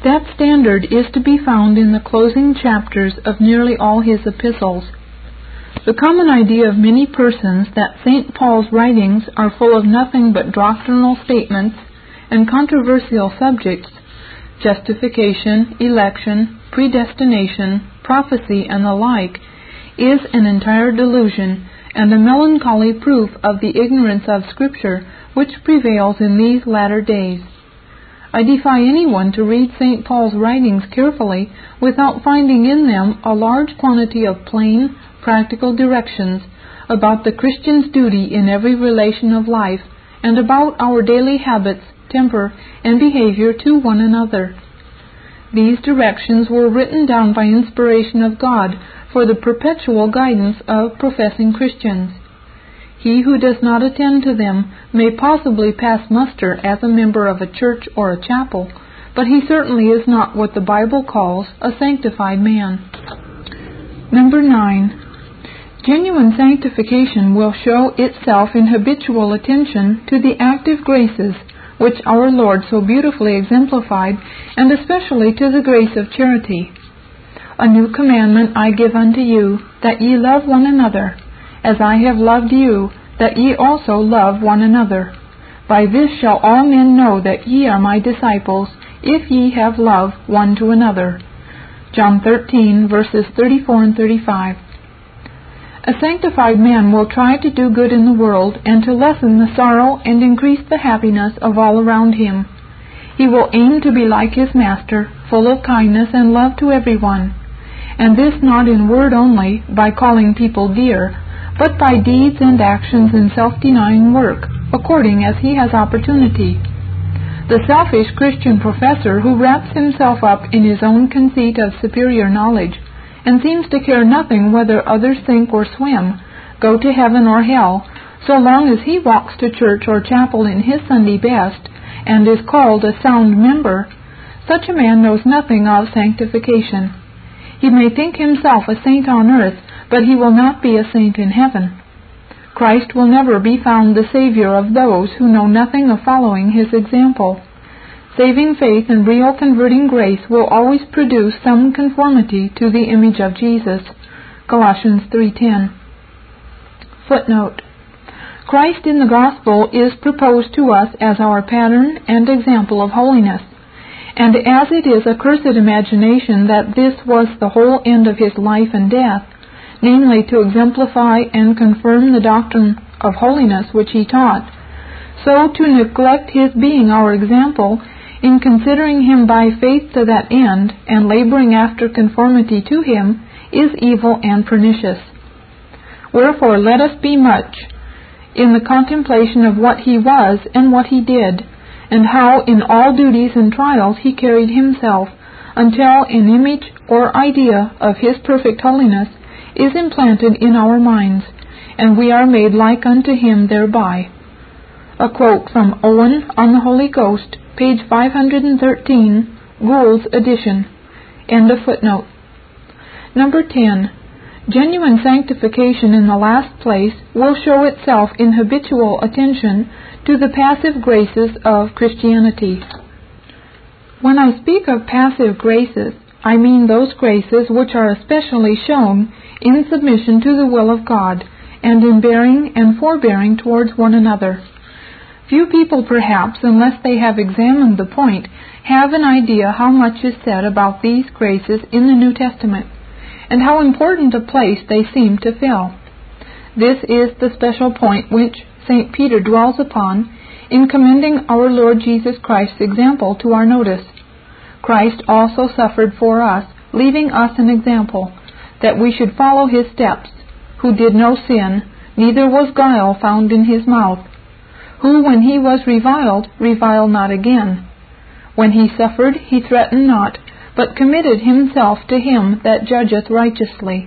That standard is to be found in the closing chapters of nearly all his epistles. The common idea of many persons that St. Paul's writings are full of nothing but doctrinal statements and controversial subjects, justification, election, predestination, prophecy, and the like, is an entire delusion and a melancholy proof of the ignorance of Scripture which prevails in these latter days. I defy anyone to read St. Paul's writings carefully without finding in them a large quantity of plain, practical directions about the Christian's duty in every relation of life and about our daily habits, temper, and behavior to one another. These directions were written down by inspiration of God for the perpetual guidance of professing Christians. He who does not attend to them may possibly pass muster as a member of a church or a chapel, but he certainly is not what the Bible calls a sanctified man. Number 9. Genuine sanctification will show itself in habitual attention to the active graces which our Lord so beautifully exemplified, and especially to the grace of charity. A new commandment I give unto you, that ye love one another, as I have loved you, that ye also love one another. By this shall all men know that ye are my disciples, if ye have love one to another. John 13, verses 34 and 35. A sanctified man will try to do good in the world and to lessen the sorrow and increase the happiness of all around him. He will aim to be like his Master, full of kindness and love to everyone, and this not in word only, by calling people dear, but by deeds and actions and self-denying work, according as he has opportunity. The selfish Christian professor who wraps himself up in his own conceit of superior knowledge, and seems to care nothing whether others think or swim, go to heaven or hell, so long as he walks to church or chapel in his Sunday best, and is called a sound member, such a man knows nothing of sanctification. He may think himself a saint on earth, but he will not be a saint in heaven. Christ will never be found the Savior of those who know nothing of following his example. Saving faith and real converting grace will always produce some conformity to the image of Jesus. Colossians 3:10. Footnote. Christ in the Gospel is proposed to us as our pattern and example of holiness, and as it is a cursed imagination that this was the whole end of his life and death, namely to exemplify and confirm the doctrine of holiness which he taught, so to neglect his being our example in considering him by faith to that end, and laboring after conformity to him, is evil and pernicious. Wherefore let us be much in the contemplation of what he was and what he did, and how in all duties and trials he carried himself, until an image or idea of his perfect holiness is implanted in our minds, and we are made like unto him thereby. A quote from Owen on the Holy Ghost, page 513, Gould's edition. End of footnote. Number 10. Genuine sanctification in the last place will show itself in habitual attention to the passive graces of Christianity. When I speak of passive graces, I mean those graces which are especially shown in submission to the will of God, and in bearing and forbearing towards one another. Few people, perhaps, unless they have examined the point, have an idea how much is said about these graces in the New Testament, and how important a place they seem to fill. This is the special point which St. Peter dwells upon in commending our Lord Jesus Christ's example to our notice. Christ also suffered for us, leaving us an example, that we should follow his steps, who did no sin, neither was guile found in his mouth, who, when he was reviled, reviled not again. When he suffered, he threatened not, but committed himself to him that judgeth righteously.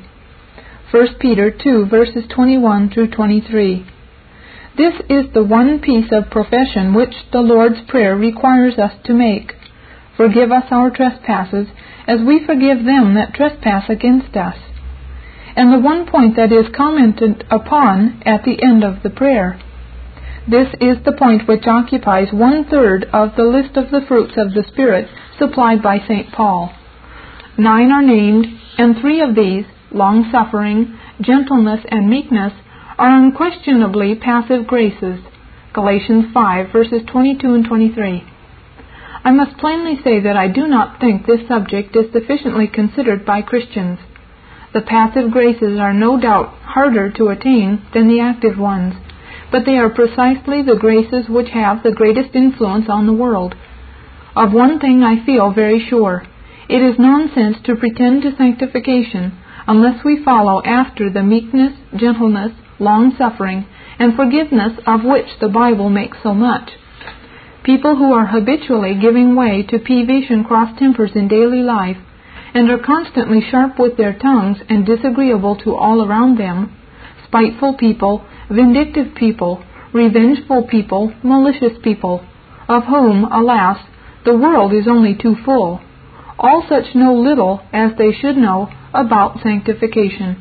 1 Peter 2, verses 21 through 23. This is the one piece of profession which the Lord's Prayer requires us to make. Forgive us our trespasses, as we forgive them that trespass against us. And the one point that is commented upon at the end of the prayer. This is the point which occupies 1/3 of the list of the fruits of the Spirit supplied by St. Paul. 9 are named, and 3 of these, long-suffering, gentleness, and meekness, are unquestionably passive graces. Galatians 5, verses 22 and 23. I must plainly say that I do not think this subject is sufficiently considered by Christians. The passive graces are no doubt harder to attain than the active ones, but they are precisely the graces which have the greatest influence on the world. Of one thing I feel very sure. It is nonsense to pretend to sanctification unless we follow after the meekness, gentleness, long-suffering, and forgiveness of which the Bible makes so much. People who are habitually giving way to peevish and cross tempers in daily life, and are constantly sharp with their tongues and disagreeable to all around them, spiteful people, vindictive people, revengeful people, malicious people, of whom, alas, the world is only too full, all such know little, as they should know, about sanctification.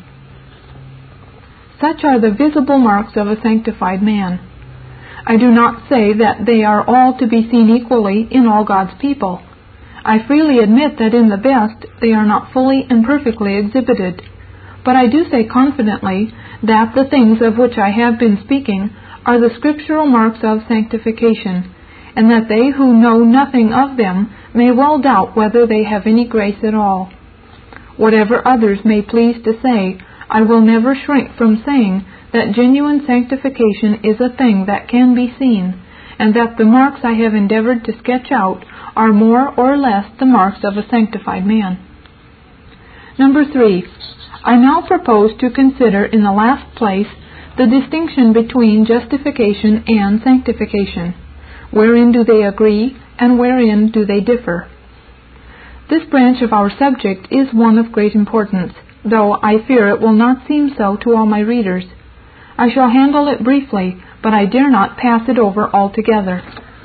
Such are the visible marks of a sanctified man. I do not say that they are all to be seen equally in all God's people. I freely admit that in the best they are not fully and perfectly exhibited. But I do say confidently that the things of which I have been speaking are the scriptural marks of sanctification, and that they who know nothing of them may well doubt whether they have any grace at all. Whatever others may please to say, I will never shrink from saying that genuine sanctification is a thing that can be seen, and that the marks I have endeavored to sketch out are more or less the marks of a sanctified man. Number 3. I now propose to consider in the last place the distinction between justification and sanctification. Wherein do they agree, and wherein do they differ? This branch of our subject is one of great importance, though I fear it will not seem so to all my readers. I shall handle it briefly, but I dare not pass it over altogether.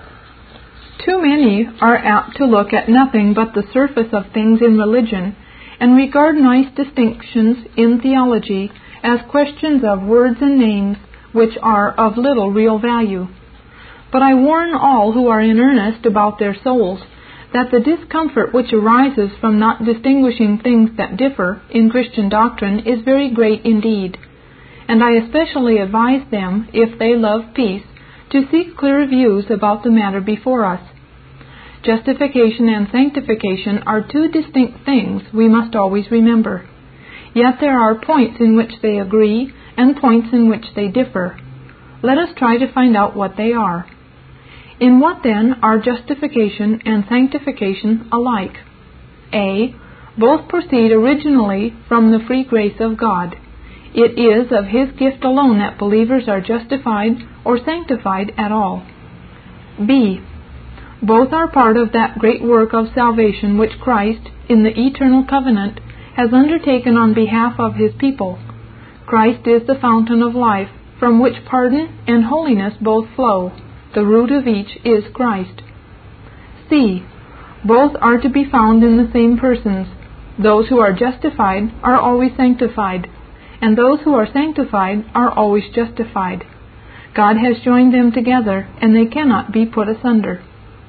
Too many are apt to look at nothing but the surface of things in religion, and regard nice distinctions in theology as questions of words and names which are of little real value. But I warn all who are in earnest about their souls that the discomfort which arises from not distinguishing things that differ in Christian doctrine is very great indeed. And I especially advise them, if they love peace, to seek clear views about the matter before us. Justification and sanctification are two distinct things, we must always remember. Yet there are points in which they agree and points in which they differ. Let us try to find out what they are. In what then are justification and sanctification alike? A. Both proceed originally from the free grace of God. It is of His gift alone that believers are justified or sanctified at all. B. Both are part of that great work of salvation which Christ, in the eternal covenant, has undertaken on behalf of His people. Christ is the fountain of life, from which pardon and holiness both flow. The root of each is Christ. C. Both are to be found in the same persons. Those who are justified are always sanctified, and those who are sanctified are always justified. God has joined them together, and they cannot be put asunder.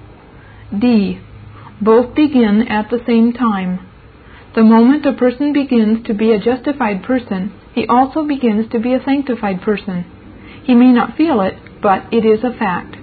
D. Both begin at the same time. The moment a person begins to be a justified person, he also begins to be a sanctified person. He may not feel it, but it is a fact.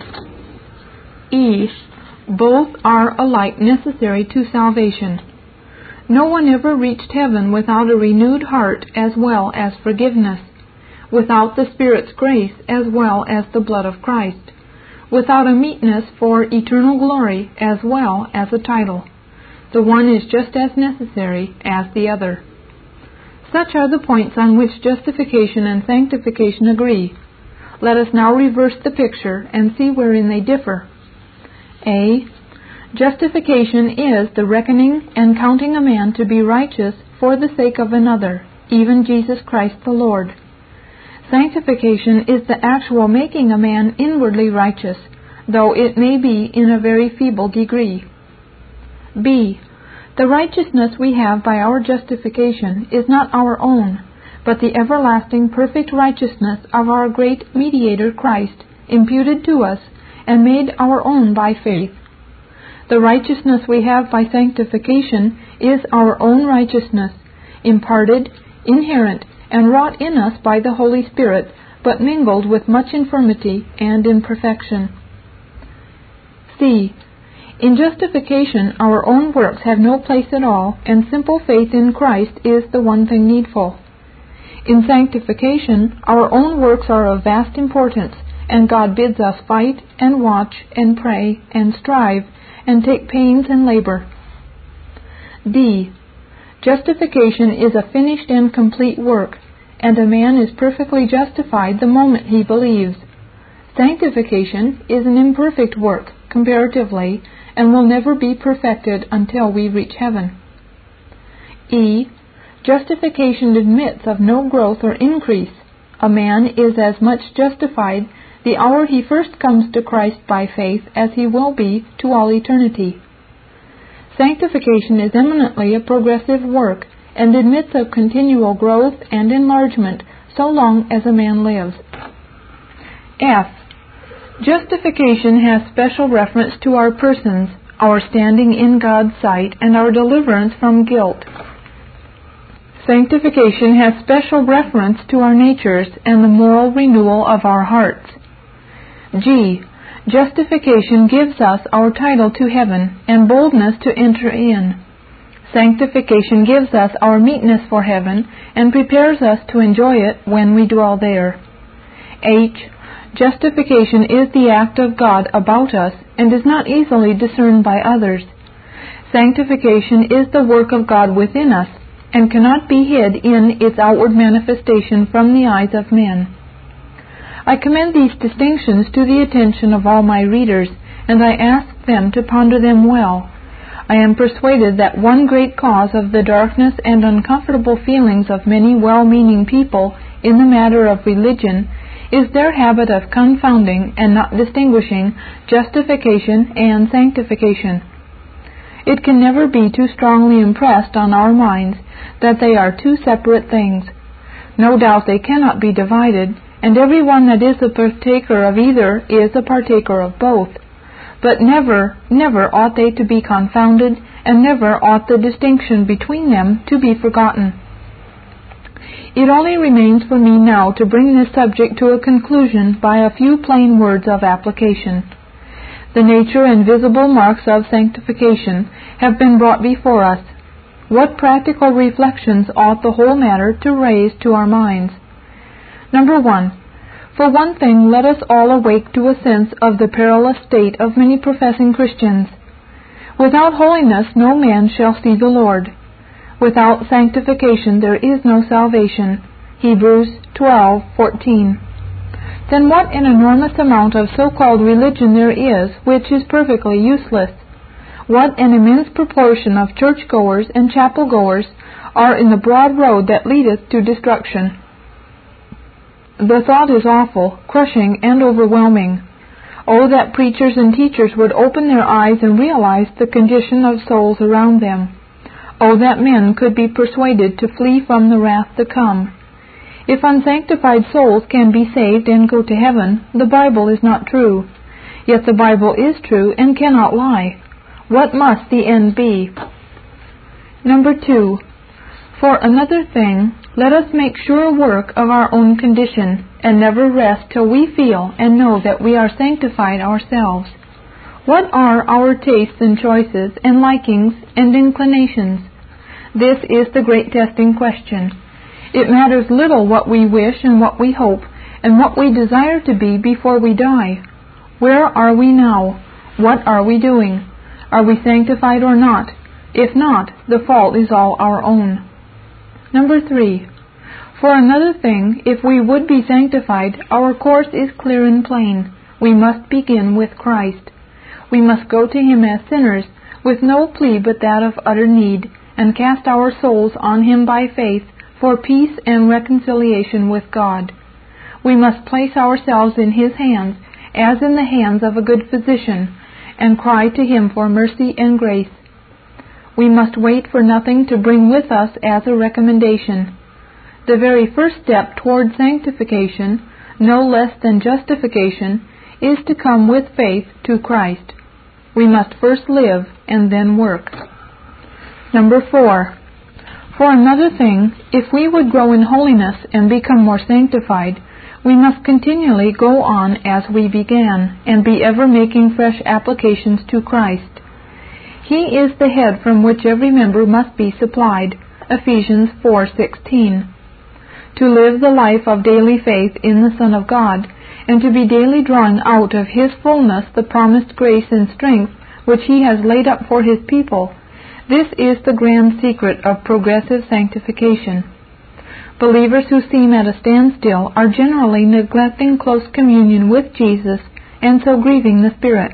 E. Both are alike necessary to salvation. No one ever reached heaven without a renewed heart as well as forgiveness, without the Spirit's grace as well as the blood of Christ, without a meetness for eternal glory as well as a title. The one is just as necessary as the other. Such are the points on which justification and sanctification agree. Let us now reverse the picture and see wherein they differ. A. Justification is the reckoning and counting a man to be righteous for the sake of another, even Jesus Christ the Lord. Sanctification is the actual making a man inwardly righteous, though it may be in a very feeble degree. B. The righteousness we have by our justification is not our own, but the everlasting perfect righteousness of our great Mediator Christ, imputed to us and made our own by faith. The righteousness we have by sanctification is our own righteousness, imparted, inherent, and wrought in us by the Holy Spirit, but mingled with much infirmity and imperfection. C. In justification, our own works have no place at all, and simple faith in Christ is the one thing needful. In sanctification, our own works are of vast importance, and God bids us fight and watch and pray and strive and take pains and labor. D. Justification is a finished and complete work, and a man is perfectly justified the moment he believes. Sanctification is an imperfect work, comparatively, and will never be perfected until we reach heaven. E. Justification admits of no growth or increase. A man is as much justified the hour he first comes to Christ by faith as he will be to all eternity. Sanctification is eminently a progressive work, and admits of continual growth and enlargement so long as a man lives. F. Justification has special reference to our persons, our standing in God's sight, and our deliverance from guilt. Sanctification has special reference to our natures and the moral renewal of our hearts. G. Justification gives us our title to heaven and boldness to enter in. Sanctification gives us our meetness for heaven and prepares us to enjoy it when we dwell there. H. Justification is the act of God about us and is not easily discerned by others. Sanctification is the work of God within us and cannot be hid in its outward manifestation from the eyes of men. I commend these distinctions to the attention of all my readers, and I ask them to ponder them well. I am persuaded that one great cause of the darkness and uncomfortable feelings of many well-meaning people in the matter of religion is their habit of confounding and not distinguishing justification and sanctification. It can never be too strongly impressed on our minds that they are two separate things. No doubt they cannot be divided, and every one that is a partaker of either is a partaker of both. But never, never ought they to be confounded, and never ought the distinction between them to be forgotten. It only remains for me now to bring this subject to a conclusion by a few plain words of application. The nature and visible marks of sanctification have been brought before us. What practical reflections ought the whole matter to raise to our minds? Number 1. For one thing, let us all awake to a sense of the perilous state of many professing Christians. Without holiness no man shall see the Lord. Without sanctification there is no salvation. Hebrews 12:14. Then what an enormous amount of so-called religion there is which is perfectly useless. What an immense proportion of church-goers and chapel-goers are in the broad road that leadeth to destruction. The thought is awful, crushing, and overwhelming. Oh, that preachers and teachers would open their eyes and realize the condition of souls around them. Oh, that men could be persuaded to flee from the wrath to come. If unsanctified souls can be saved and go to heaven, the Bible is not true. Yet the Bible is true and cannot lie. What must the end be? Number 2. For another thing, let us make sure work of our own condition, and never rest till we feel and know that we are sanctified ourselves. What are our tastes and choices and likings and inclinations? This is the great testing question. It matters little what we wish and what we hope, and what we desire to be before we die. Where are we now? What are we doing? Are we sanctified or not? If not, the fault is all our own. Number 3. For another thing, if we would be sanctified, our course is clear and plain. We must begin with Christ. We must go to Him as sinners, with no plea but that of utter need, and cast our souls on Him by faith for peace and reconciliation with God. We must place ourselves in His hands, as in the hands of a good physician, and cry to Him for mercy and grace. We must wait for nothing to bring with us as a recommendation. The very first step toward sanctification, no less than justification, is to come with faith to Christ. We must first live and then work. Number 4. For another thing, if we would grow in holiness and become more sanctified, we must continually go on as we began, and be ever making fresh applications to Christ. He is the head from which every member must be supplied. Ephesians 4:16. To live the life of daily faith in the Son of God, and to be daily drawing out of His fullness the promised grace and strength which He has laid up for His people, this is the grand secret of progressive sanctification. Believers who seem at a standstill are generally neglecting close communion with Jesus, and so grieving the Spirit.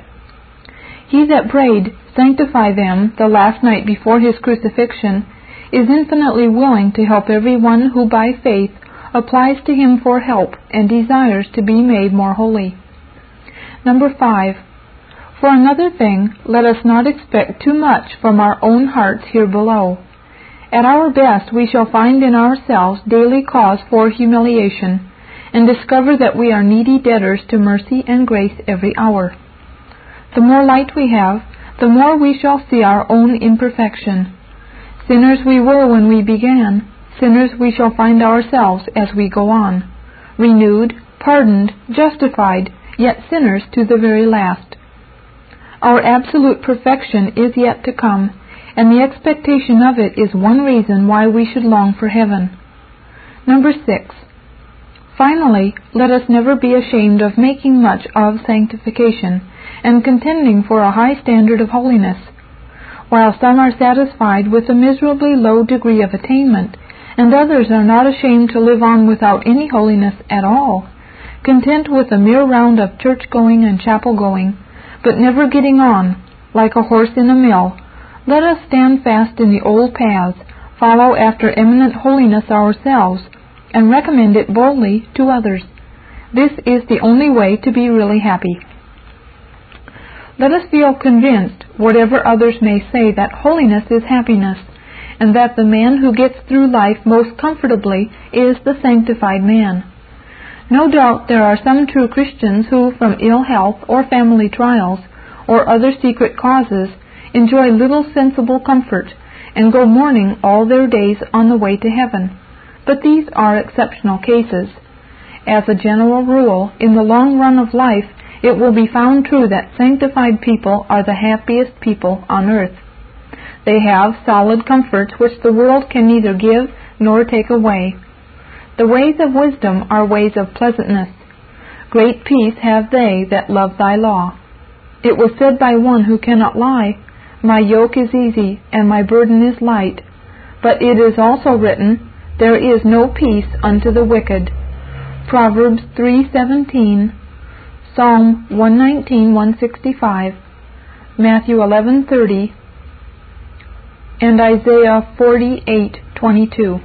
He that prayed, "Sanctify them," the last night before His crucifixion, is infinitely willing to help every one who by faith applies to Him for help and desires to be made more holy. Number 5. For another thing, let us not expect too much from our own hearts here below. At our best we shall find in ourselves daily cause for humiliation, and discover that we are needy debtors to mercy and grace every hour. The more light we have, the more we shall see our own imperfection. Sinners we were when we began, sinners we shall find ourselves as we go on, renewed, pardoned, justified, yet sinners to the very last. Our absolute perfection is yet to come, and the expectation of it is one reason why we should long for heaven. Number 6. Finally, let us never be ashamed of making much of sanctification, and contending for a high standard of holiness. While some are satisfied with a miserably low degree of attainment, and others are not ashamed to live on without any holiness at all, content with a mere round of church-going and chapel-going, but never getting on, like a horse in a mill, let us stand fast in the old paths, follow after eminent holiness ourselves, and recommend it boldly to others. This is the only way to be really happy. Let us feel convinced, whatever others may say, that holiness is happiness, and that the man who gets through life most comfortably is the sanctified man. No doubt there are some true Christians who, from ill health or family trials, or other secret causes, enjoy little sensible comfort, and go mourning all their days on the way to heaven. But these are exceptional cases. As a general rule, in the long run of life, it will be found true that sanctified people are the happiest people on earth. They have solid comforts which the world can neither give nor take away. The ways of wisdom are ways of pleasantness. Great peace have they that love thy law. It was said by one who cannot lie, "My yoke is easy, and my burden is light." But it is also written, "There is no peace unto the wicked." Proverbs 3:17, Psalm 119:165, Matthew 11:30, and Isaiah 48:22.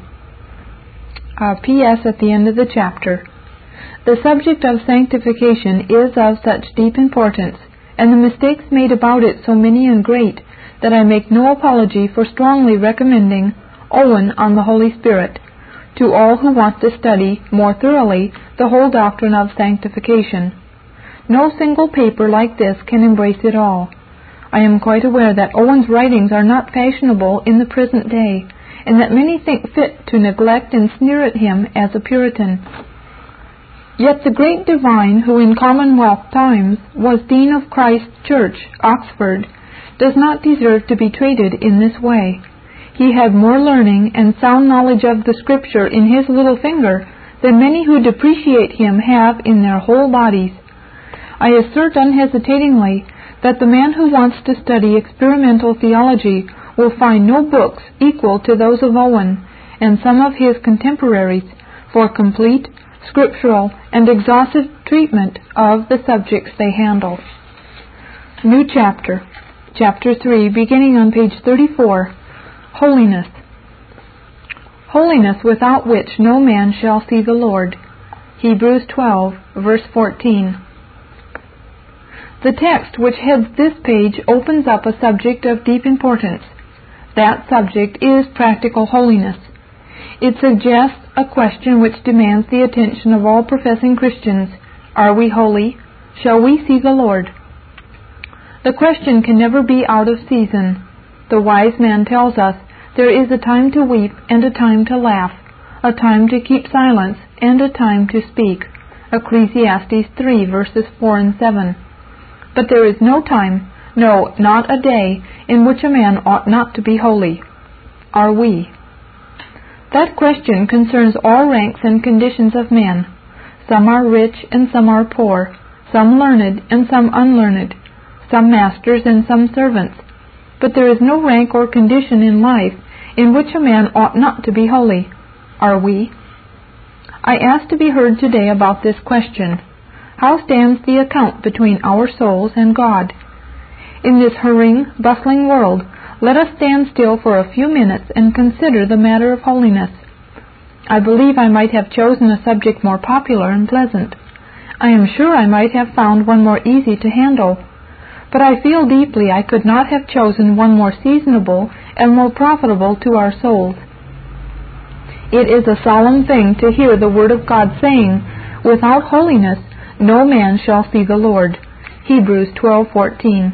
P.S. at the end of the chapter. The subject of sanctification is of such deep importance, and the mistakes made about it so many and great, that I make no apology for strongly recommending Owen on the Holy Spirit to all who want to study more thoroughly the whole doctrine of sanctification. No single paper like this can embrace it all. I am quite aware that Owen's writings are not fashionable in the present day, and that many think fit to neglect and sneer at him as a Puritan. Yet the great divine, who in Commonwealth times was Dean of Christ Church, Oxford, does not deserve to be treated in this way. He had more learning and sound knowledge of the Scripture in his little finger than many who depreciate him have in their whole bodies. I assert unhesitatingly that the man who wants to study experimental theology will find no books equal to those of Owen and some of his contemporaries for complete, scriptural, and exhaustive treatment of the subjects they handle. New chapter. Chapter 3, beginning on page 34. Holiness. Holiness without which no man shall see the Lord. Hebrews 12, verse 14. The text which heads this page opens up a subject of deep importance. That subject is practical holiness. It suggests a question which demands the attention of all professing Christians. Are we holy? Shall we see the Lord? The question can never be out of season. The wise man tells us there is a time to weep and a time to laugh, a time to keep silence and a time to speak. Ecclesiastes 3 verses 4 and 7. But there is no time, no, not a day, in which a man ought not to be holy. Are we? That question concerns all ranks and conditions of men. Some are rich and some are poor, some learned and some unlearned, some masters and some servants. But there is no rank or condition in life in which a man ought not to be holy. Are we? I ask to be heard today about this question. How stands the account between our souls and God? In this hurrying, bustling world, let us stand still for a few minutes and consider the matter of holiness. I believe I might have chosen a subject more popular and pleasant. I am sure I might have found one more easy to handle. But I feel deeply I could not have chosen one more seasonable and more profitable to our souls. It is a solemn thing to hear the Word of God saying, "Without holiness no man shall see the Lord." Hebrews 12:14.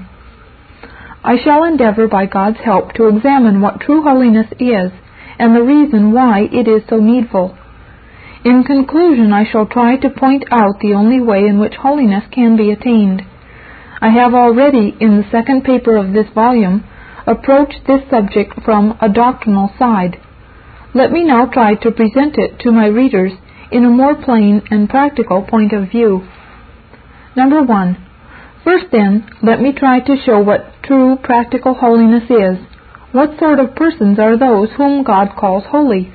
I shall endeavor by God's help to examine what true holiness is and the reason why it is so needful. In conclusion, I shall try to point out the only way in which holiness can be attained. I have already, in the second paper of this volume, approached this subject from a doctrinal side. Let me now try to present it to my readers in a more plain and practical point of view. Number 1. First then, let me try to show what true practical holiness is. What sort of persons are those whom God calls holy?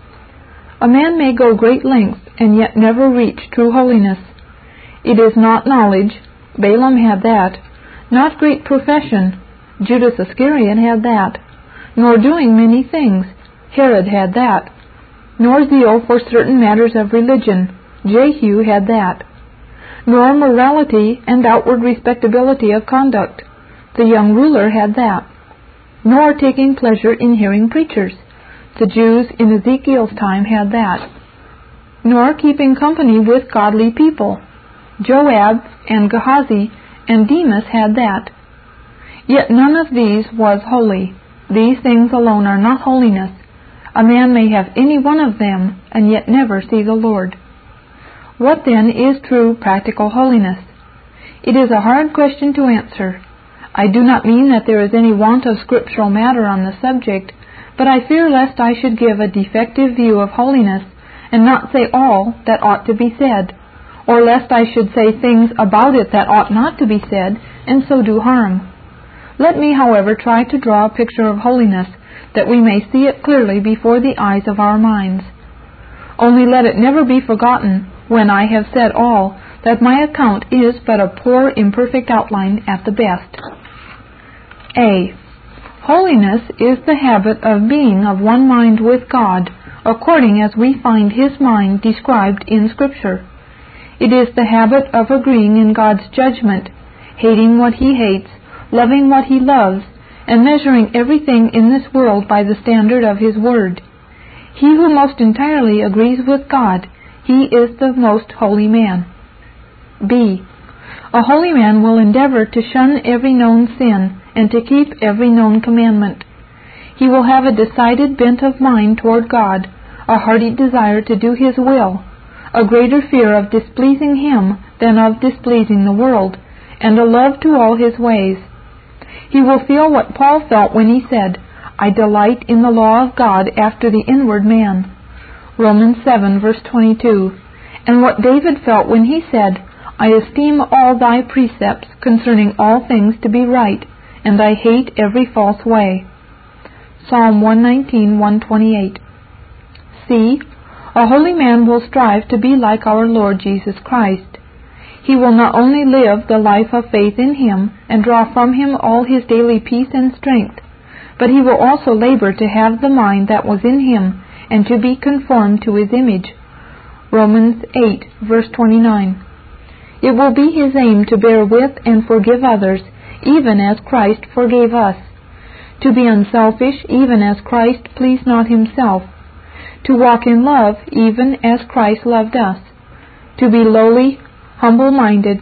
A man may go great lengths and yet never reach true holiness. It is not knowledge, Balaam had that, not great profession, Judas Iscariot had that, nor doing many things, Herod had that, nor zeal for certain matters of religion, Jehu had that, nor morality and outward respectability of conduct, the young ruler had that, nor taking pleasure in hearing preachers, the Jews in Ezekiel's time had that, nor keeping company with godly people, Joab and Gehazi and Demas had that. Yet none of these was holy. These things alone are not holiness. A man may have any one of them and yet never see the Lord. What then is true practical holiness? It is a hard question to answer. I do not mean that there is any want of scriptural matter on the subject, but I fear lest I should give a defective view of holiness and not say all that ought to be said, or lest I should say things about it that ought not to be said, and so do harm. Let me, however, try to draw a picture of holiness, that we may see it clearly before the eyes of our minds. Only let it never be forgotten, when I have said all, that my account is but a poor, imperfect outline at the best. A. Holiness is the habit of being of one mind with God, according as we find His mind described in Scripture. It is the habit of agreeing in God's judgment, hating what He hates, loving what He loves, and measuring everything in this world by the standard of His Word. He who most entirely agrees with God, he is the most holy man. B. A holy man will endeavor to shun every known sin and to keep every known commandment. He will have a decided bent of mind toward God, a hearty desire to do His will, a greater fear of displeasing Him than of displeasing the world, and a love to all His ways. He will feel what Paul felt when he said, "I delight in the law of God after the inward man." Romans 7, verse 22. And what David felt when he said, "I esteem all thy precepts concerning all things to be right, and I hate every false way." Psalm 119, 128. C. A holy man will strive to be like our Lord Jesus Christ. He will not only live the life of faith in Him and draw from Him all his daily peace and strength, but he will also labor to have the mind that was in Him and to be conformed to His image. Romans 8, verse 29. It will be his aim to bear with and forgive others, even as Christ forgave us. To be unselfish, even as Christ pleased not Himself. To walk in love, even as Christ loved us. To be lowly, humble-minded,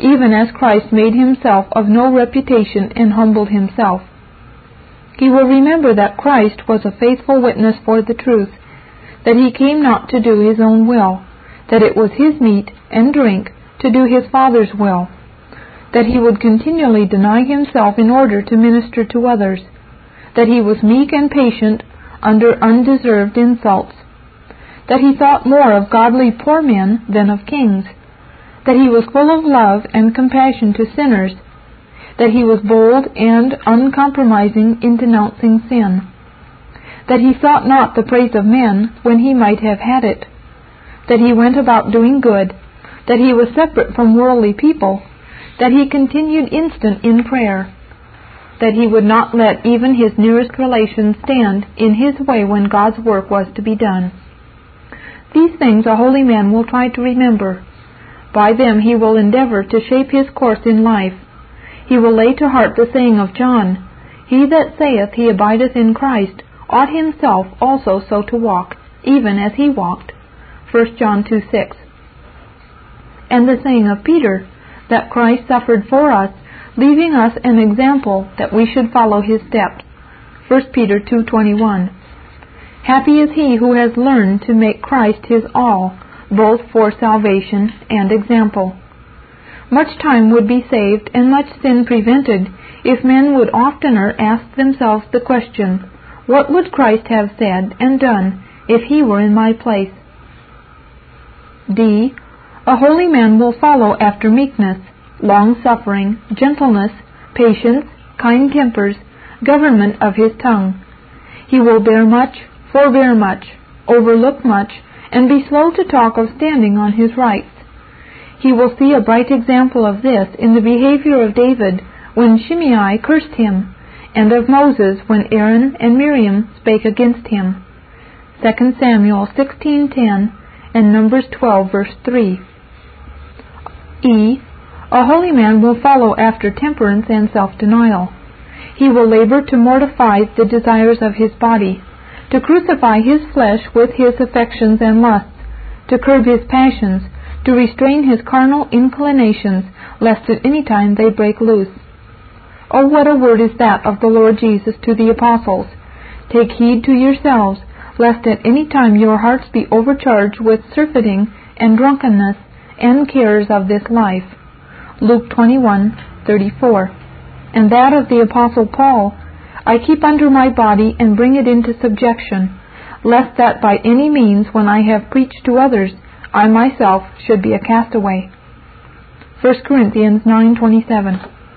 even as Christ made himself of no reputation and humbled himself. He will remember that Christ was a faithful witness for the truth, that he came not to do his own will, that it was his meat and drink to do his Father's will, that he would continually deny himself in order to minister to others, that he was meek and patient under undeserved insults, that he thought more of godly poor men than of kings, that he was full of love and compassion to sinners, that he was bold and uncompromising in denouncing sin, that he sought not the praise of men when he might have had it, that he went about doing good, that he was separate from worldly people, that he continued instant in prayer, that he would not let even his nearest relations stand in his way when God's work was to be done. These things a holy man will try to remember. By them he will endeavor to shape his course in life. He will lay to heart the saying of John, "He that saith he abideth in Christ ought himself also so to walk, even as he walked." 1 John 2:6. And the saying of Peter, that Christ suffered for us, leaving us an example that we should follow his steps. 1 Peter 2:21. Happy is he who has learned to make Christ his all, both for salvation and example. Much time would be saved and much sin prevented if men would oftener ask themselves the question, what would Christ have said and done if he were in my place? D. A holy man will follow after meekness, long-suffering, gentleness, patience, kind tempers, government of his tongue. He will bear much, forbear much, overlook much, and be slow to talk of standing on his rights. He will see a bright example of this in the behavior of David when Shimei cursed him, and of Moses when Aaron and Miriam spake against him. 2 Samuel 16:10 and Numbers 12 verse 3. E. A holy man will follow after temperance and self-denial. He will labor to mortify the desires of his body, to crucify his flesh with his affections and lusts, to curb his passions, to restrain his carnal inclinations, lest at any time they break loose. Oh, what a word is that of the Lord Jesus to the apostles! Take heed to yourselves, lest at any time your hearts be overcharged with surfeiting and drunkenness and cares of this life. Luke 21:34. And that of the Apostle Paul, I keep under my body and bring it into subjection, lest that by any means when I have preached to others, I myself should be a castaway. 1 Corinthians 9:27.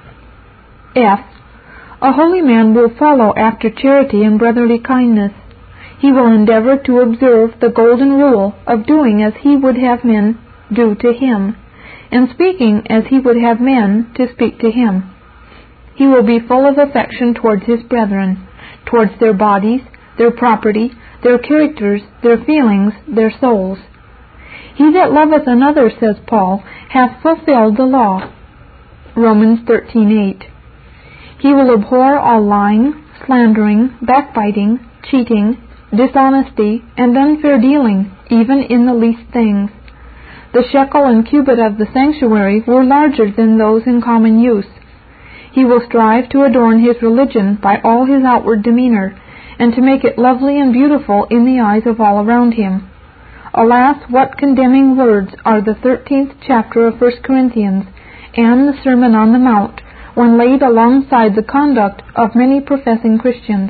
F. A holy man will follow after charity and brotherly kindness. He will endeavor to observe the golden rule of doing as he would have men do to him, and speaking as he would have men to speak to him. He will be full of affection towards his brethren, towards their bodies, their property, their characters, their feelings, their souls. He that loveth another, says Paul, hath fulfilled the law. Romans 13:8. He will abhor all lying, slandering, backbiting, cheating, dishonesty, and unfair dealing, even in the least things. The shekel and cubit of the sanctuary were larger than those in common use. He will strive to adorn his religion by all his outward demeanor, and to make it lovely and beautiful in the eyes of all around him. Alas, what condemning words are the 13th chapter of 1 Corinthians and the Sermon on the Mount when laid alongside the conduct of many professing Christians.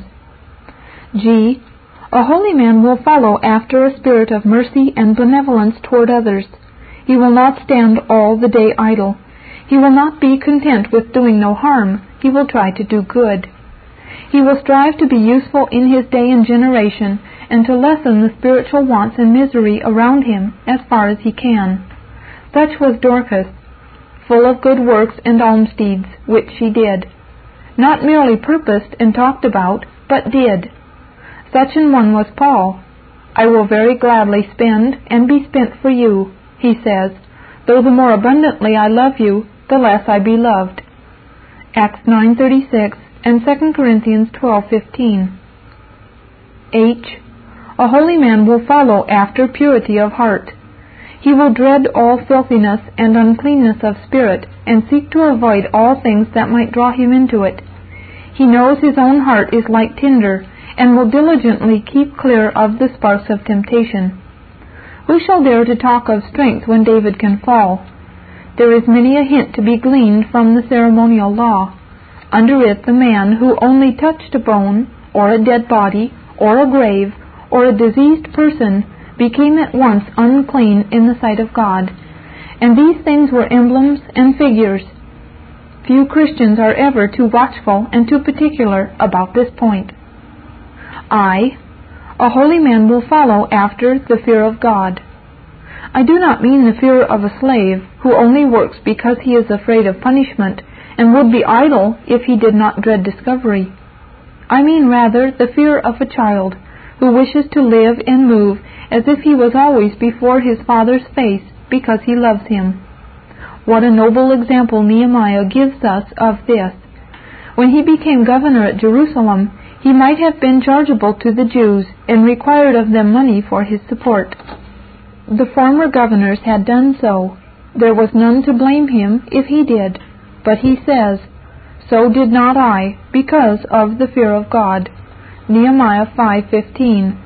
G. A holy man will follow after a spirit of mercy and benevolence toward others. He will not stand all the day idle. He will not be content with doing no harm. He will try to do good. He will strive to be useful in his day and generation, and to lessen the spiritual wants and misery around him as far as he can. Such was Dorcas, full of good works and alms deeds, which she did. Not merely purposed and talked about, but did. Such an one was Paul. I will very gladly spend and be spent for you, he says, though the more abundantly I love you, the less I be loved. Acts 9:36 and 2 Corinthians 12:15. H. A holy man will follow after purity of heart. He will dread all filthiness and uncleanness of spirit, and seek to avoid all things that might draw him into it. He knows his own heart is like tinder, and will diligently keep clear of the sparks of temptation. Who shall dare to talk of strength when David can fall? There is many a hint to be gleaned from the ceremonial law. Under it the man who only touched a bone, or a dead body, or a grave, or a diseased person, became at once unclean in the sight of God. And these things were emblems and figures. Few Christians are ever too watchful and too particular about this point. A holy man will follow after the fear of God. I do not mean the fear of a slave who only works because he is afraid of punishment and would be idle if he did not dread discovery. I mean rather the fear of a child who wishes to live and move as if he was always before his father's face because he loves him. What a noble example Nehemiah gives us of this. When he became governor at Jerusalem, he might have been chargeable to the Jews and required of them money for his support. The former governors had done so. There was none to blame him if he did. But he says, "So did not I, because of the fear of God." Nehemiah 5:15.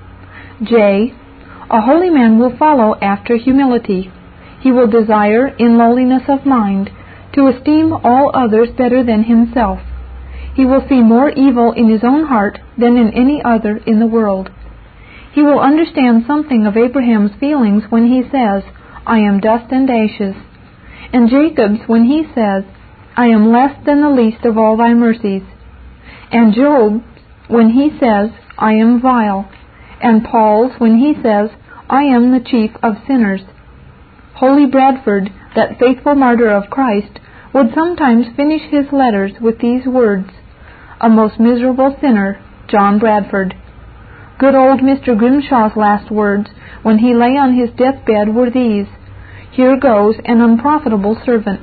A holy man will follow after humility. He will desire, in lowliness of mind, to esteem all others better than himself. He will see more evil in his own heart than in any other in the world. He will understand something of Abraham's feelings when he says, "I am dust and ashes," and Jacob's when he says, "I am less than the least of all thy mercies," and Job's when he says, "I am vile," and Paul's when he says, "I am the chief of sinners." Holy Bradford, that faithful martyr of Christ, would sometimes finish his letters with these words, "A most miserable sinner, John Bradford." Good old Mr. Grimshaw's last words when he lay on his deathbed were these, "Here goes an unprofitable servant."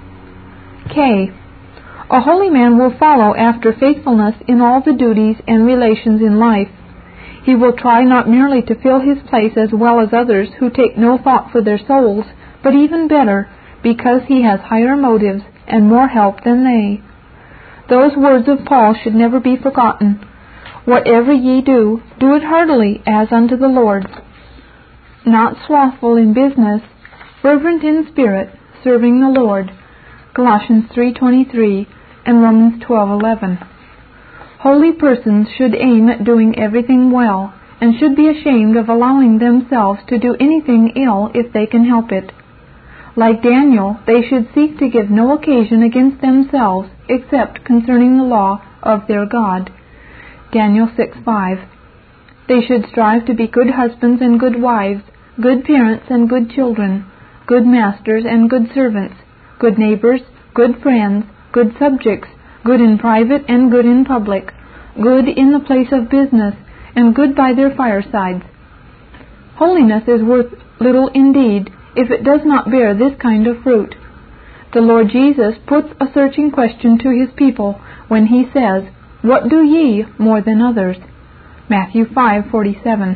A holy man will follow after faithfulness in all the duties and relations in life. He will try not merely to fill his place as well as others who take no thought for their souls, but even better, because he has higher motives and more help than they. Those words of Paul should never be forgotten. "Whatever ye do, do it heartily as unto the Lord, not slothful in business, fervent in spirit, serving the Lord." Colossians 3:23 and Romans 12:11. Holy persons should aim at doing everything well, and should be ashamed of allowing themselves to do anything ill if they can help it. Like Daniel, they should seek to give no occasion against themselves except concerning the law of their God. Daniel 6:5. They should strive to be good husbands and good wives, good parents and good children, good masters and good servants, good neighbors, good friends, good subjects, good in private and good in public, good in the place of business, and good by their firesides. Holiness is worth little indeed if it does not bear this kind of fruit. The Lord Jesus puts a searching question to his people when he says, "What do ye more than others?" Matthew 5:47.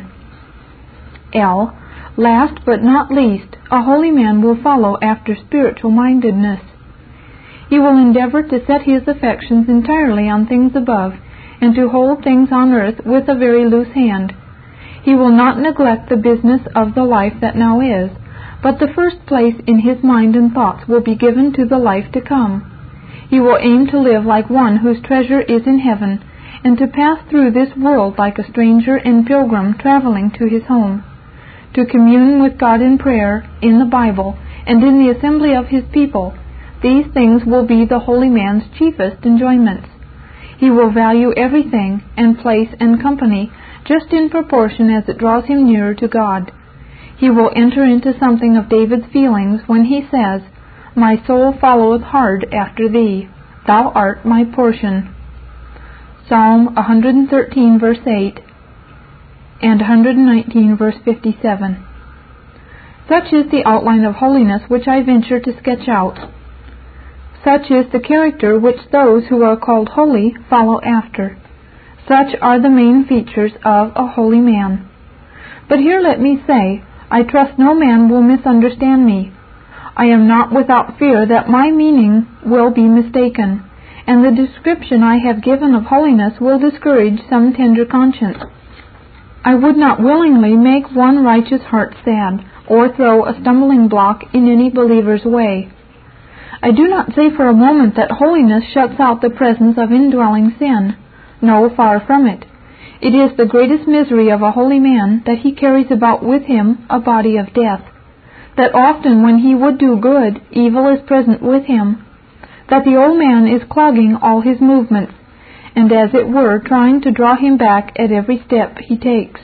Last but not least, a holy man will follow after spiritual mindedness. He will endeavor to set his affections entirely on things above, and to hold things on earth with a very loose hand. He will not neglect the business of the life that now is, but the first place in his mind and thoughts will be given to the life to come. He will aim to live like one whose treasure is in heaven, and to pass through this world like a stranger and pilgrim traveling to his home. To commune with God in prayer, in the Bible, and in the assembly of his people, these things will be the holy man's chiefest enjoyments. He will value everything, and place and company, just in proportion as it draws him nearer to God. He will enter into something of David's feelings when he says, "My soul followeth hard after thee. Thou art my portion." Psalm 113, verse 8, and 119, verse 57. Such is the outline of holiness which I venture to sketch out. Such is the character which those who are called holy follow after. Such are the main features of a holy man. But here let me say, I trust no man will misunderstand me. I am not without fear that my meaning will be mistaken, and the description I have given of holiness will discourage some tender conscience. I would not willingly make one righteous heart sad, or throw a stumbling block in any believer's way. I do not say for a moment that holiness shuts out the presence of indwelling sin. No, far from it. It is the greatest misery of a holy man that he carries about with him a body of death, that often when he would do good, evil is present with him, that the old man is clogging all his movements, and as it were trying to draw him back at every step he takes.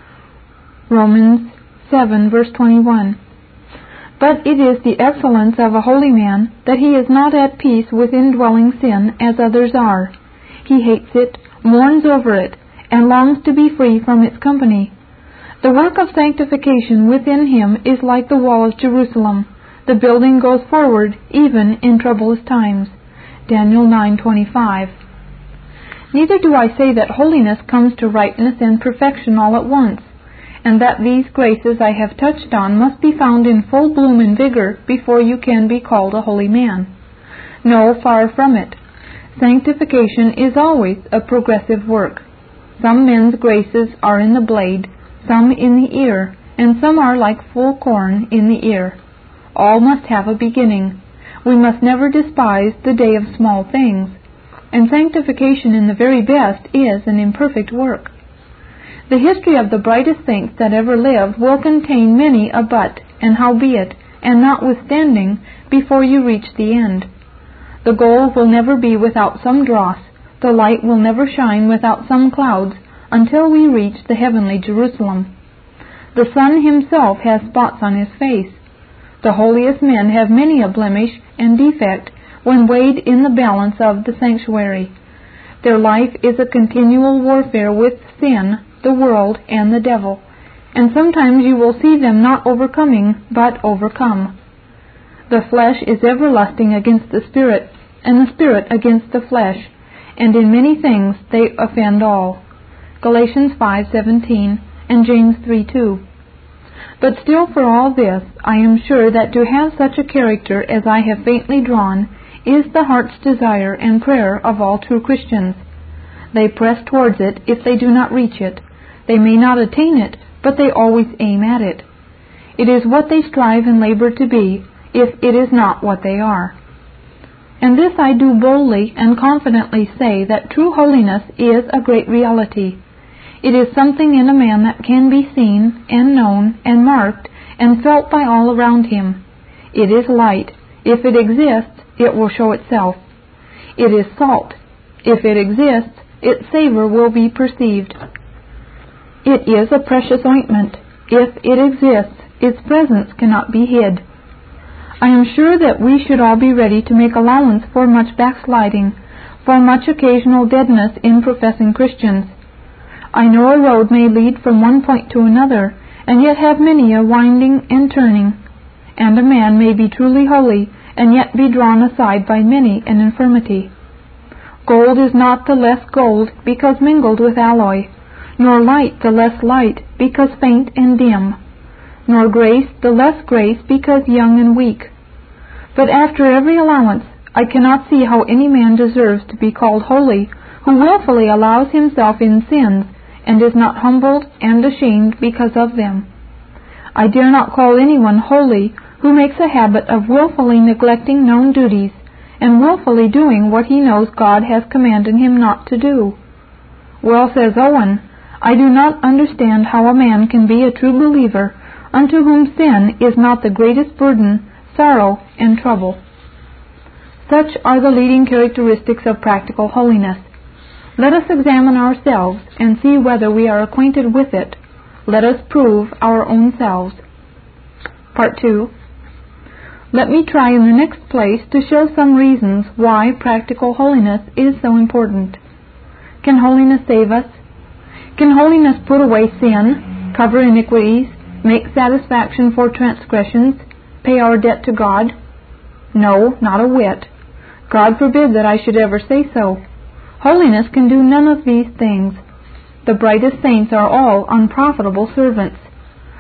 Romans 7, verse 21. But it is the excellence of a holy man that he is not at peace with indwelling sin as others are. He hates it, mourns over it, and longs to be free from its company. The work of sanctification within him is like the wall of Jerusalem. The building goes forward even in troublous times. Daniel 9:25. Neither do I say that holiness comes to ripeness and perfection all at once, and that these graces I have touched on must be found in full bloom and vigor before you can be called a holy man. No, far from it. Sanctification is always a progressive work. Some men's graces are in the blade, some in the ear, and some are like full corn in the ear. All must have a beginning. We must never despise the day of small things, and sanctification in the very best is an imperfect work. The history of the brightest saints that ever lived will contain many a but, and howbeit, and notwithstanding, before you reach the end. The goal will never be without some dross, the light will never shine without some clouds, until we reach the heavenly Jerusalem. The sun himself has spots on his face. The holiest men have many a blemish and defect when weighed in the balance of the sanctuary. Their life is a continual warfare with sin, the world, and the devil, and sometimes you will see them not overcoming, but overcome. The flesh is ever lusting against the Spirit, and the Spirit against the flesh, and in many things they offend all. Galatians 5:17 and James 3:2. But still for all this, I am sure that to have such a character as I have faintly drawn is the heart's desire and prayer of all true Christians. They press towards it if they do not reach it. They may not attain it, but they always aim at it. It is what they strive and labor to be, if it is not what they are. And this I do boldly and confidently say, that true holiness is a great reality. It is something in a man that can be seen and known and marked and felt by all around him. It is light. If it exists, it will show itself. It is salt. If it exists, its savor will be perceived. It is a precious ointment. If it exists, its presence cannot be hid. I am sure that we should all be ready to make allowance for much backsliding, for much occasional deadness in professing Christians. I know a road may lead from one point to another, and yet have many a winding and turning, and a man may be truly holy, and yet be drawn aside by many an infirmity. Gold is not the less gold because mingled with alloy, nor light the less light because faint and dim, nor grace the less grace because young and weak. But after every allowance, I cannot see how any man deserves to be called holy who willfully allows himself in sins and is not humbled and ashamed because of them. I dare not call anyone holy who makes a habit of willfully neglecting known duties and willfully doing what he knows God has commanded him not to do. Well, says Owen, I do not understand how a man can be a true believer unto whom sin is not the greatest burden, sorrow, and trouble. Such are the leading characteristics of practical holiness. Let us examine ourselves and see whether we are acquainted with it. Let us prove our own selves. Part 2. Let me try in the next place to show some reasons why practical holiness is so important. Can holiness save us? Can holiness put away sin, cover iniquities, make satisfaction for transgressions, pay our debt to God? No, not a whit. God forbid that I should ever say so. Holiness can do none of these things. The brightest saints are all unprofitable servants.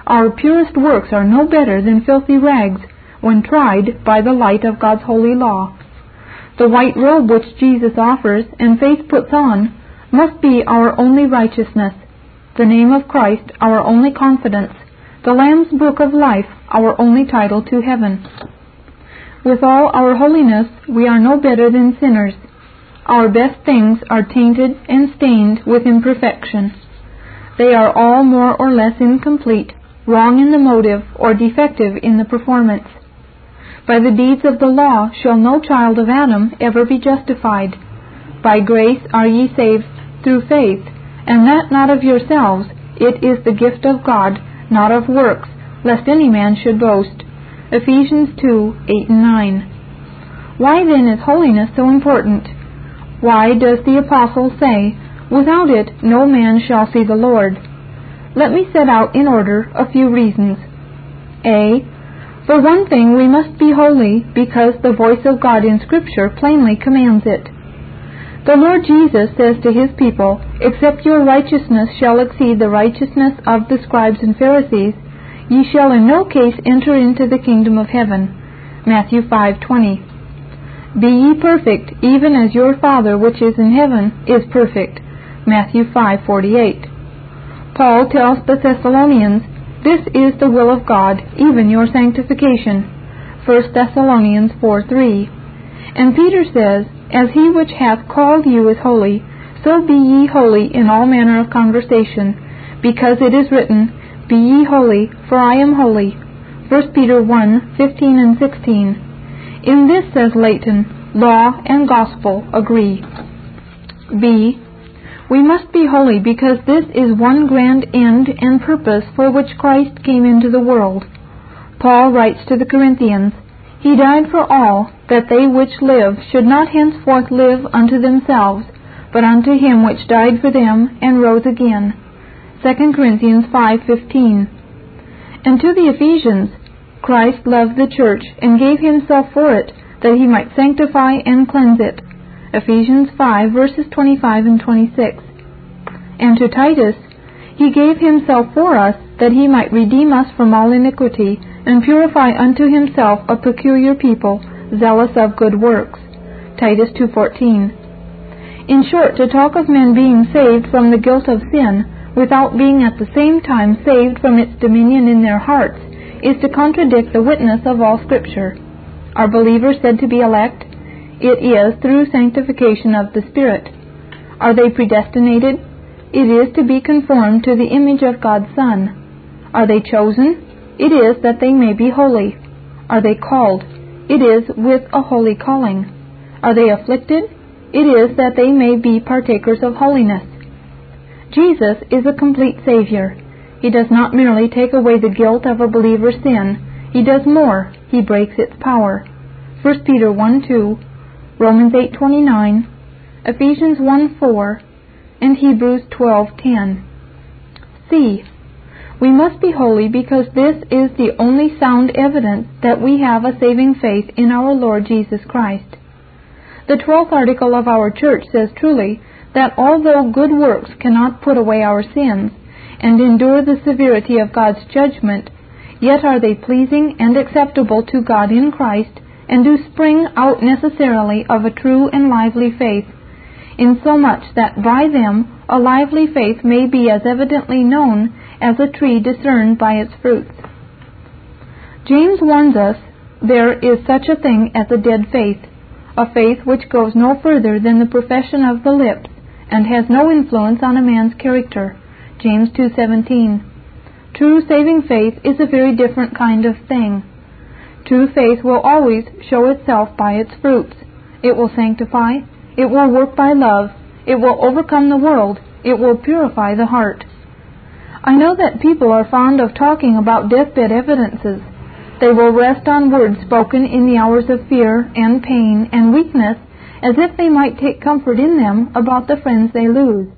Our purest works are no better than filthy rags when tried by the light of God's holy law. The white robe which Jesus offers and faith puts on must be our only righteousness, the name of Christ our only confidence, the Lamb's book of life our only title to heaven. With all our holiness, we are no better than sinners. Our best things are tainted and stained with imperfection. They are all more or less incomplete, wrong in the motive, or defective in the performance. By the deeds of the law shall no child of Adam ever be justified. By grace are ye saved through faith, and that not of yourselves, it is the gift of God, not of works, lest any man should boast. Ephesians 2:8 and 9. Why then is holiness so important? Why does the Apostle say, "Without it no man shall see the Lord"? Let me set out in order a few reasons. A. For one thing, we must be holy because the voice of God in Scripture plainly commands it. The Lord Jesus says to His people, "Except your righteousness shall exceed the righteousness of the scribes and Pharisees, ye shall in no case enter into the kingdom of heaven." Matthew 5:20. Be ye perfect, even as your Father which is in heaven is perfect. Matthew 5:48. Paul tells the Thessalonians, "This is the will of God, even your sanctification." 1 Thessalonians 4:3. And Peter says, "As he which hath called you is holy, so be ye holy in all manner of conversation, because it is written, Be ye holy, for I am holy." 1 Peter 1:15 and 16. In this, says Layton, law and gospel agree. B. We must be holy because this is one grand end and purpose for which Christ came into the world. Paul writes to the Corinthians, "He died for all, that they which live should not henceforth live unto themselves, but unto him which died for them and rose again." 2 Corinthians 5:15. And to the Ephesians, Christ loved the church and gave himself for it, that he might sanctify and cleanse it. Ephesians 5 verses 25 and 26. And to Titus, he gave himself for us, that he might redeem us from all iniquity, and purify unto himself a peculiar people, zealous of good works. Titus 2:14. In short, to talk of men being saved from the guilt of sin, without being at the same time saved from its dominion in their hearts, is to contradict the witness of all Scripture. Are believers said to be elect? It is through sanctification of the Spirit. Are they predestinated? It is to be conformed to the image of God's Son. Are they chosen? It is that they may be holy. Are they called? It is with a holy calling. Are they afflicted? It is that they may be partakers of holiness. Jesus is a complete Savior. He does not merely take away the guilt of a believer's sin. He does more. He breaks its power. 1 Peter 1:2, Romans 8:29, Ephesians 1:4, and Hebrews 12:10. C. We must be holy because this is the only sound evidence that we have a saving faith in our Lord Jesus Christ. The 12th article of our church says truly that although good works cannot put away our sins and endure the severity of God's judgment, yet are they pleasing and acceptable to God in Christ, and do spring out necessarily of a true and lively faith, insomuch that by them a lively faith may be as evidently known as a tree discerned by its fruits. James warns us there is such a thing as a dead faith, a faith which goes no further than the profession of the lips and has no influence on a man's character. James 2:17. True saving faith is a very different kind of thing. True faith will always show itself by its fruits. It will sanctify. It will work by love. It will overcome the world. It will purify the heart. I know that people are fond of talking about deathbed evidences. They will rest on words spoken in the hours of fear and pain and weakness, as if they might take comfort in them about the friends they lose.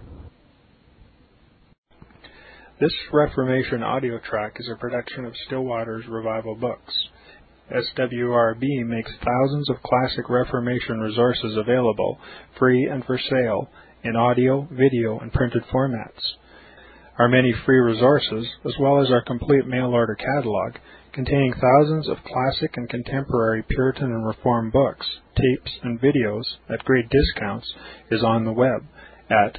This Reformation audio track is a production of Still Waters Revival Books. SWRB makes thousands of classic Reformation resources available, free and for sale, in audio, video, and printed formats. our many free resources, as well as our complete mail-order catalog, containing thousands of classic and contemporary Puritan and Reformed books, tapes, and videos at great discounts, is on the web at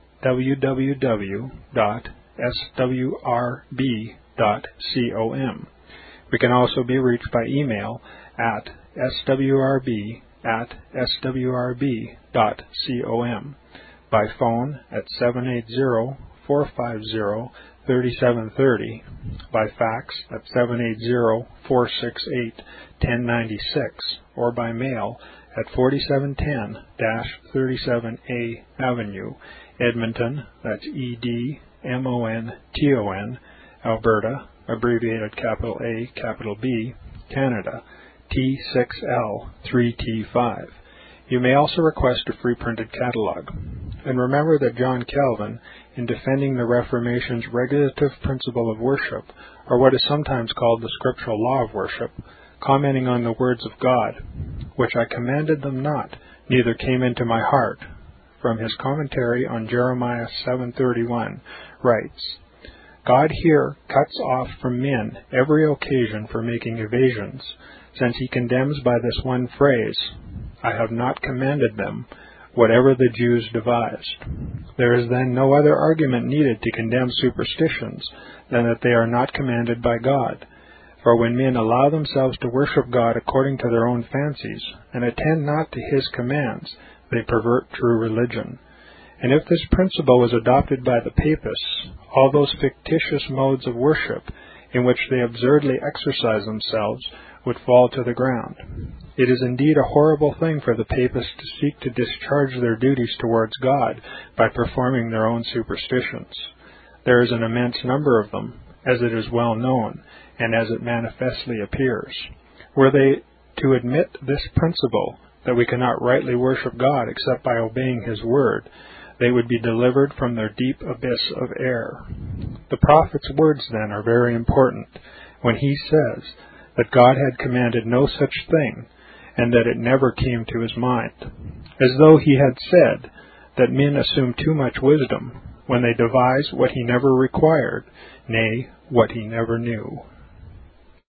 www.swrb.com. We can also be reached by email at swrb@swrb.com, by phone at 780-450-3730, by fax at 780-468-1096, or by mail at 4710-37A Avenue, Edmonton, that's Edmonton, Alberta, abbreviated capital A, capital B, Canada, T6L3T5. You may also request a free printed catalog. And remember that John Calvin, in defending the Reformation's regulative principle of worship, or what is sometimes called the scriptural law of worship, commenting on the words of God, which I commanded them not, neither came into my heart, from his commentary on Jeremiah 7:31, writes, God here cuts off from men every occasion for making evasions, since he condemns by this one phrase, I have not commanded them, whatever the Jews devised. There is then no other argument needed to condemn superstitions than that they are not commanded by God. For when men allow themselves to worship God according to their own fancies, and attend not to his commands, they pervert true religion. And if this principle was adopted by the papists, all those fictitious modes of worship in which they absurdly exercise themselves would fall to the ground. It is indeed a horrible thing for the papists to seek to discharge their duties towards God by performing their own superstitions. There is an immense number of them, as it is well known, and as it manifestly appears. Were they to admit this principle, that we cannot rightly worship God except by obeying his word, they would be delivered from their deep abyss of error. The prophet's words, then, are very important, when he says that God had commanded no such thing, and that it never came to his mind, as though he had said that men assume too much wisdom when they devise what he never required, nay, what he never knew.